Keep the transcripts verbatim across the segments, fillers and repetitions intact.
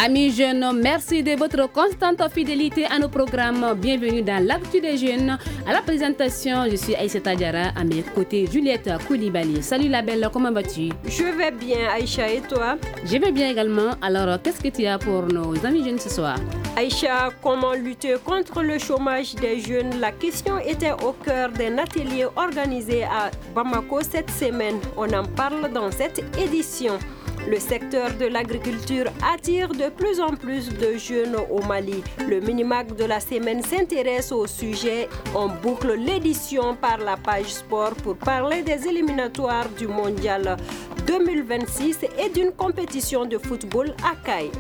Amis jeunes, merci de votre constante fidélité à nos programmes. Bienvenue dans l'Actu des jeunes. À la présentation, je suis Aïssata Diarra, à mes côtés Juliette Koulibaly. Salut la belle, comment vas-tu? Je vais bien Aïcha, et toi? Je vais bien également. Alors, qu'est-ce que tu as pour nos amis jeunes ce soir? Aïcha, comment lutter contre le chômage des jeunes? La question était au cœur d'un atelier organisé à Bamako cette semaine. On en parle dans cette édition. Le secteur de l'agriculture attire de plus en plus de jeunes au Mali. Le Minimac de la semaine s'intéresse au sujet. On boucle l'édition par la page sport pour parler des éliminatoires du Mondial deux mille vingt-six et d'une compétition de football à Caille.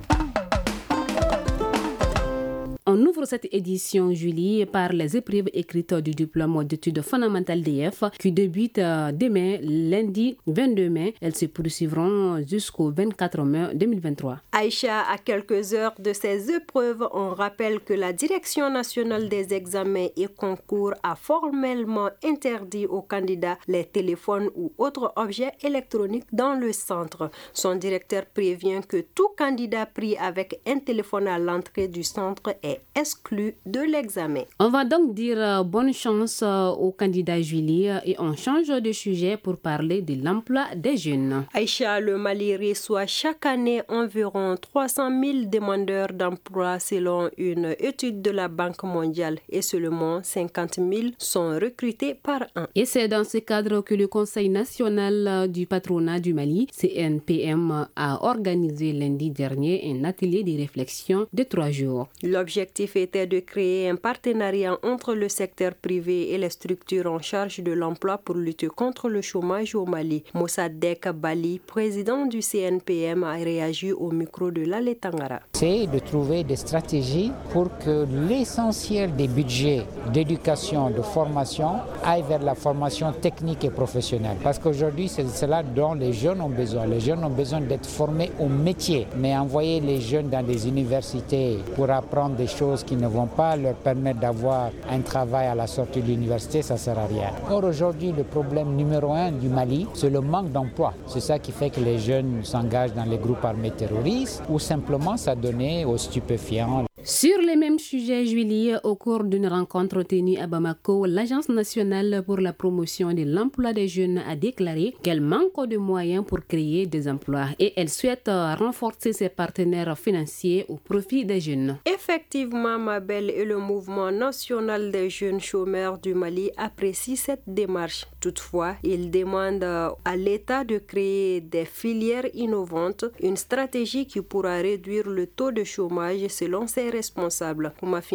On ouvre cette édition, Julie, par les épreuves écrites du diplôme d'études fondamentales D F qui débutent demain, lundi vingt-deux mai. Elles se poursuivront jusqu'au vingt-quatre mai deux mille vingt-trois. Aïcha, à quelques heures de ces épreuves, on rappelle que la Direction nationale des examens et concours a formellement interdit aux candidats les téléphones ou autres objets électroniques dans le centre. Son directeur prévient que tout candidat pris avec un téléphone à l'entrée du centre est exclu de l'examen. On va donc dire bonne chance aux candidats Julie et on change de sujet pour parler de l'emploi des jeunes. Aïcha, le Mali reçoit chaque année environ trois cent mille demandeurs d'emploi selon une étude de la Banque mondiale et seulement cinquante mille sont recrutés par an. Et c'est dans ce cadre que le Conseil national du patronat du Mali, C N P M, a organisé lundi dernier un atelier de réflexion de trois jours. L'objectif était de créer un partenariat entre le secteur privé et les structures en charge de l'emploi pour lutter contre le chômage au Mali. Mossadegh Bali, président du C N P M, a réagi au micro de Lale Tangara. C'est de trouver des stratégies pour que l'essentiel des budgets d'éducation, de formation aille vers la formation technique et professionnelle. Parce qu'aujourd'hui, c'est cela dont les jeunes ont besoin. Les jeunes ont besoin d'être formés au métier. Mais envoyer les jeunes dans des universités pour apprendre des choses qui ne vont pas leur permettre d'avoir un travail à la sortie de l'université, ça ne sert à rien. Or, aujourd'hui, le problème numéro un du Mali, c'est le manque d'emploi. C'est ça qui fait que les jeunes s'engagent dans les groupes armés terroristes ou simplement s'adonner aux stupéfiants. Sur les mêmes sujets, Julie, au cours d'une rencontre tenue à Bamako, l'Agence nationale pour la promotion de l'emploi des jeunes a déclaré qu'elle manque de moyens pour créer des emplois et elle souhaite renforcer ses partenaires financiers au profit des jeunes. Effectivement, ma belle, et le mouvement national des jeunes chômeurs du Mali apprécie cette démarche. Toutefois, il demande à l'État de créer des filières innovantes, une stratégie qui pourra réduire le taux de chômage selon ses responsables.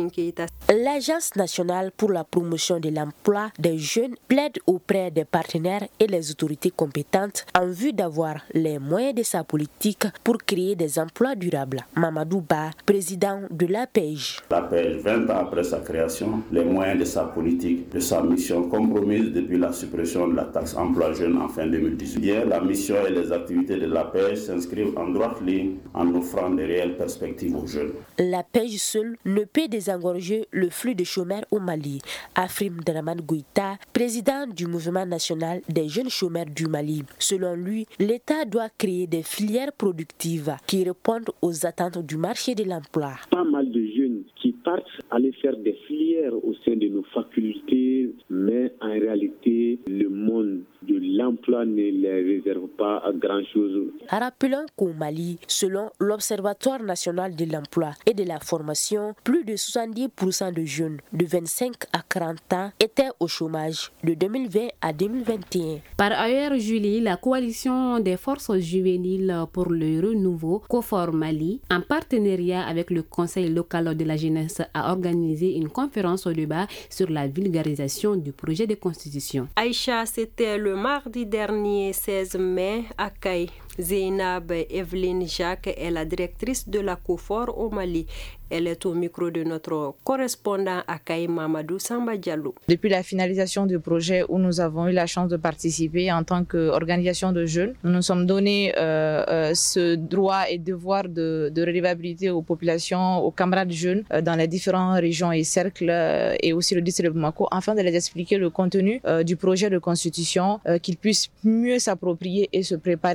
L'Agence nationale pour la promotion de l'emploi des jeunes plaide auprès des partenaires et les autorités compétentes en vue d'avoir les moyens de sa politique pour créer des emplois durables. Mamadou Ba, président de l'A P E J. L'A P E J, vingt ans après sa création, les moyens de sa politique, de sa mission compromise depuis la suppression de la taxe emploi jeune en fin deux mille dix-huit. Hier, la mission et les activités de l'A P E J s'inscrivent en droite ligne en offrant de réelles perspectives aux jeunes. L'A P E J seul ne peut désengorger le flux de chômeurs au Mali. Afrim Draman Goïta, président du mouvement national des jeunes chômeurs du Mali. Selon lui, l'État doit créer des filières productives qui répondent aux attentes du marché de l'emploi. Pas mal de jeunes qui partent aller faire des filières au sein de nos facultés, mais en réalité, le monde de l'emploi ne les réserve pas à grand-chose. Rappelons qu'au Mali, selon l'Observatoire national de l'emploi et de la formation, plus de soixante-dix pour cent de jeunes de vingt-cinq à quarante ans étaient au chômage de deux mille vingt à deux mille vingt et un. Par ailleurs, Julie, la coalition des forces juvéniles pour le renouveau, COFOR Mali, en partenariat avec le Conseil local de la jeunesse, a organisé une conférence au débat sur la vulgarisation du projet de constitution. Aïcha, c'était le mardi dernier seize mai à Caille. Zeynab Evelyne Jacques est la directrice de la COFOR au Mali. Elle est au micro de notre correspondant à Caille, Mamadou Samba Diallo. Depuis la finalisation du projet où nous avons eu la chance de participer en tant qu'organisation de jeunes, nous nous sommes donné euh, euh, ce droit et devoir de, de redevabilité aux populations, aux camarades jeunes euh, dans les différentes régions et cercles euh, et aussi le district de Bamako, afin de les expliquer le contenu euh, du projet de constitution, euh, qu'ils puissent mieux s'approprier et se préparer pour les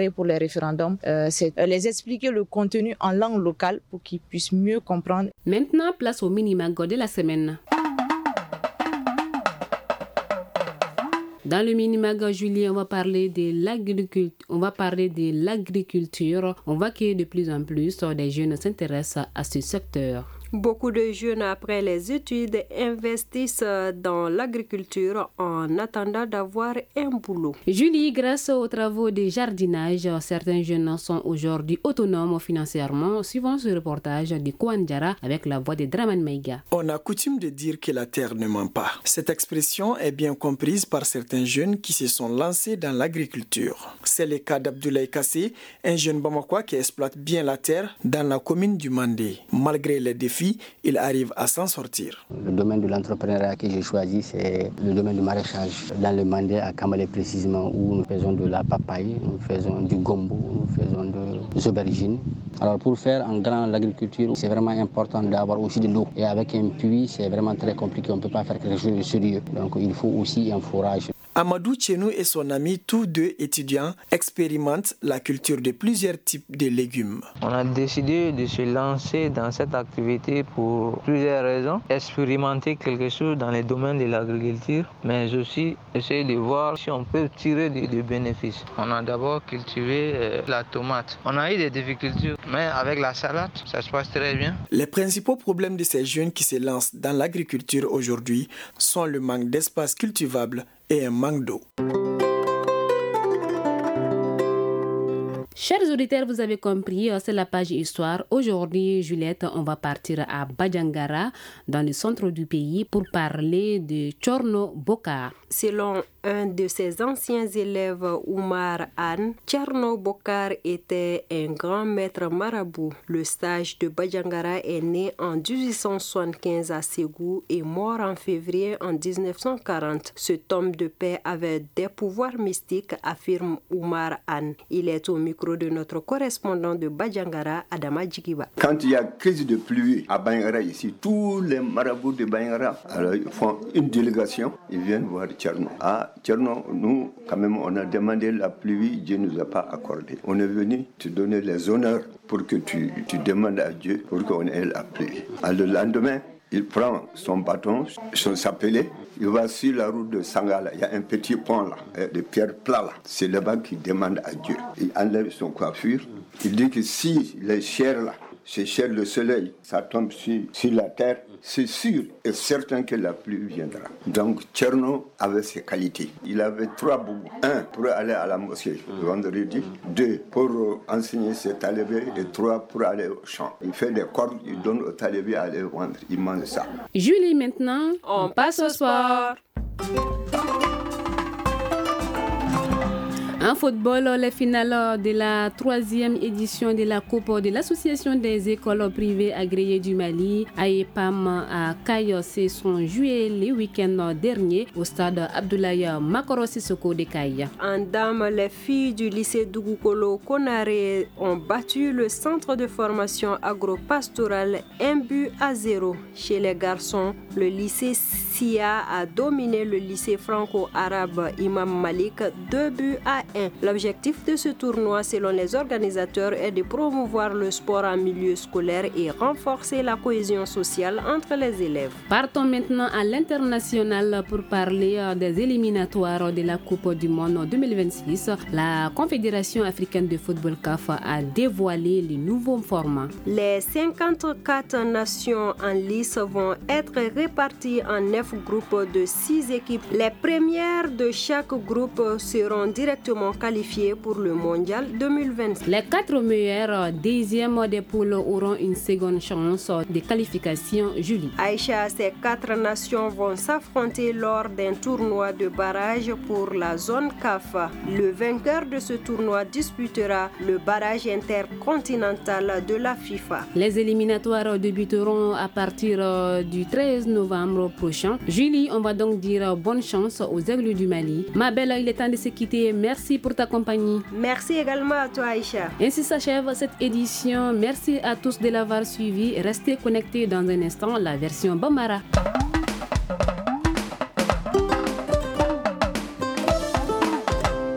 référendum, euh, c'est les expliquer le contenu en langue locale pour qu'ils puissent mieux comprendre. Maintenant, place au mini-mag de la semaine. Dans le mini-mag, Julie, on va parler de l'agriculture. On va parler de l'agriculture. On voit que de plus en plus des jeunes s'intéressent à ce secteur. Beaucoup de jeunes, après les études, investissent dans l'agriculture en attendant d'avoir un boulot. Julie, grâce aux travaux de jardinage, certains jeunes sont aujourd'hui autonomes financièrement, suivant ce reportage de Kouandjara avec la voix de Draman Meiga. On a coutume de dire que la terre ne ment pas. Cette expression est bien comprise par certains jeunes qui se sont lancés dans l'agriculture. C'est le cas d'Abdoulaye Kassé, un jeune Bamakois qui exploite bien la terre dans la commune du Mandé. Malgré les défis, il arrive à s'en sortir. Le domaine de l'entrepreneuriat que j'ai choisi, c'est le domaine du maraîchage. Dans le Mandé, à Kamalé précisément, où nous faisons de la papaye, nous faisons du gombo, nous faisons des aubergines. Alors pour faire en grand l'agriculture, c'est vraiment important d'avoir aussi de l'eau. Et avec un puits, c'est vraiment très compliqué, on ne peut pas faire quelque chose de sérieux. Donc il faut aussi un forage. Amadou Tchenou et son ami, tous deux étudiants, expérimentent la culture de plusieurs types de légumes. On a décidé de se lancer dans cette activité pour plusieurs raisons. Expérimenter quelque chose dans les domaines de l'agriculture, mais aussi essayer de voir si on peut tirer des, des bénéfices. On a d'abord cultivé euh, la tomate. On a eu des difficultés, mais avec la salade, ça se passe très bien. Les principaux problèmes de ces jeunes qui se lancent dans l'agriculture aujourd'hui sont le manque d'espace cultivable et un manque d'eau. Chers auditeurs, vous avez compris, c'est la page Histoire. Aujourd'hui, Juliette, on va partir à Badiangara, dans le centre du pays, pour parler de Tchorno Bokar. Selon un de ses anciens élèves, Oumar Anne, Tchorno Bokar était un grand maître marabout. Le sage de Badiangara est né en dix-huit cent soixante-quinze à Ségou et mort en février en dix-neuf cent quarante. Cet homme de paix avait des pouvoirs mystiques, affirme Oumar Anne. Il est au micro de notre correspondant de Badiangara, Adama Djigiba. Quand il y a crise de pluie à Badiangara ici, tous les marabouts de Badiangara, alors ils font une délégation, ils viennent voir Tchorno. Ah, Tchorno, nous, quand même, on a demandé la pluie, Dieu ne nous a pas accordé. On est venu te donner les honneurs pour que tu, tu demandes à Dieu pour qu'on ait la pluie. Alors, le lendemain, il prend son bâton, son sapelé, il va sur la route de Sangala. Il y a un petit pont là, de pierre plat là. C'est là-bas qu'il demande à Dieu. Il enlève son coiffure. Il dit que si les chairs là, ces chairs le soleil, ça tombe sur, sur la terre, c'est sûr et certain que la pluie viendra. Donc Tchorno avait ses qualités. Il avait trois boubous. Un, pour aller à la mosquée le vendredi. Deux, pour enseigner ses talibés. Et trois, pour aller au champ. Il fait des cordes, il donne aux talibés à aller vendre. Il mange ça. Julie, maintenant, on, on passe au sport. En football, les finales de la troisième édition de la Coupe de l'Association des écoles privées agréées du Mali, A E P A M à Kayo, se sont jouées le week-end dernier au stade Abdoulaye Makoro Sissoko de Kaye. En dames, les filles du lycée Dougukolo Konaré ont battu le centre de formation agro-pastorale un but à zéro. Chez les garçons, le lycée Sia a dominé le lycée franco-arabe Imam Malik deux buts à un. L'objectif de ce tournoi, selon les organisateurs, est de promouvoir le sport en milieu scolaire et renforcer la cohésion sociale entre les élèves. Partons maintenant à l'international pour parler des éliminatoires de la Coupe du Monde deux mille vingt-six. La Confédération africaine de football C A F a dévoilé le nouveau format. Les cinquante-quatre nations en lice vont être réparties en neuf groupes de six équipes. Les premières de chaque groupe seront directement qualifiées pour le mondial deux mille vingt. Les quatre meilleurs deuxièmes des poules auront une seconde chance de qualification. Julie. Aïcha, ces quatre nations vont s'affronter lors d'un tournoi de barrage pour la zone C A F. Le vainqueur de ce tournoi disputera le barrage intercontinental de la FIFA. Les éliminatoires débuteront à partir du treize novembre prochain. Julie, on va donc dire bonne chance aux Aigles du Mali. Ma belle, il est temps de se quitter. Merci pour ta compagnie. Merci également à toi, Aïcha. Ainsi s'achève cette édition. Merci à tous de l'avoir suivi. Restez connectés dans un instant, la version Bambara.